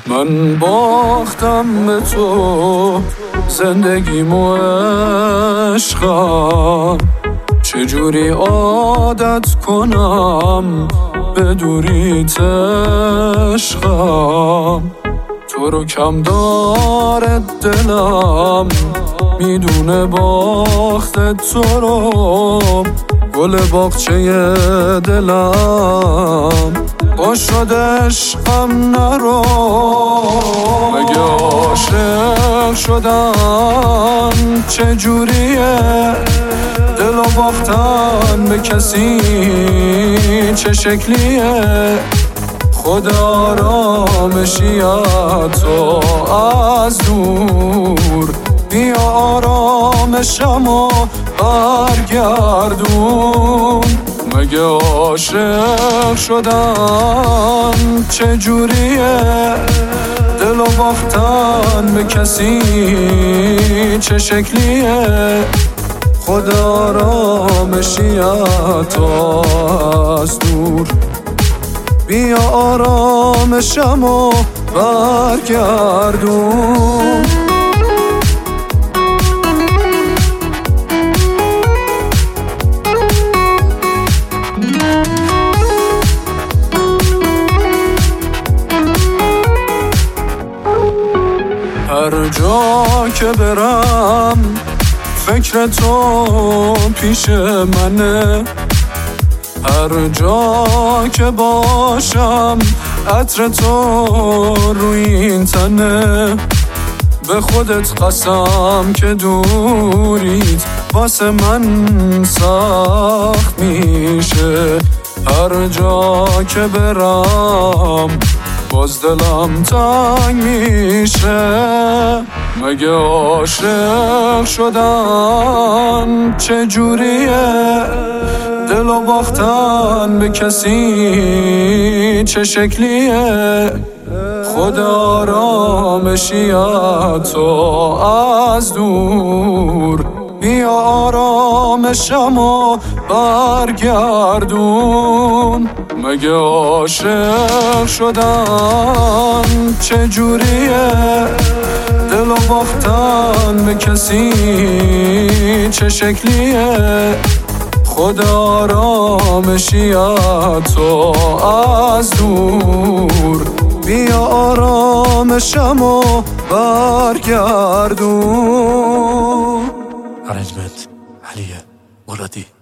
من باختم به تو زندگیمو عشقم، چجوری عادت کنم به دوریت عشقم. تو رو کم داره دلم، میدونه باخت تو رو، گل باغچه دلم با شد عشقم نرو. مگه عاشق شدن چجوریه؟ دلو باختن به کسی چه شکلیه؟ خدا آرامشی تو از دور، بیا آرامشمو برگردون. مگه عاشق شدن چجوریه؟ دلو باختن به کسی چه شکلیه؟ خدا آرامشی تو از دور، بیا آرامشمو برگردون. هر جا که برم فکر تو پیش منه، هر جا که باشم عطر تو روی این تنه. به خودت قسم که دوریت واسه من سخت میشه، هر جا که برم باز دلم تنگ میشه. مگه عاشق شدن چجوریه؟ دلو باختن به کسی چه شکلیه؟ خدا آرامشی تو از دور، بیا آرامشمو برگردون. مگه عاشق شدن چجوریه؟ دلو باختن به کسی چه شکلیه؟ خدا آرامشی تو از دور، بیا آرامشمو برگردون. Arrangement علی مرادی.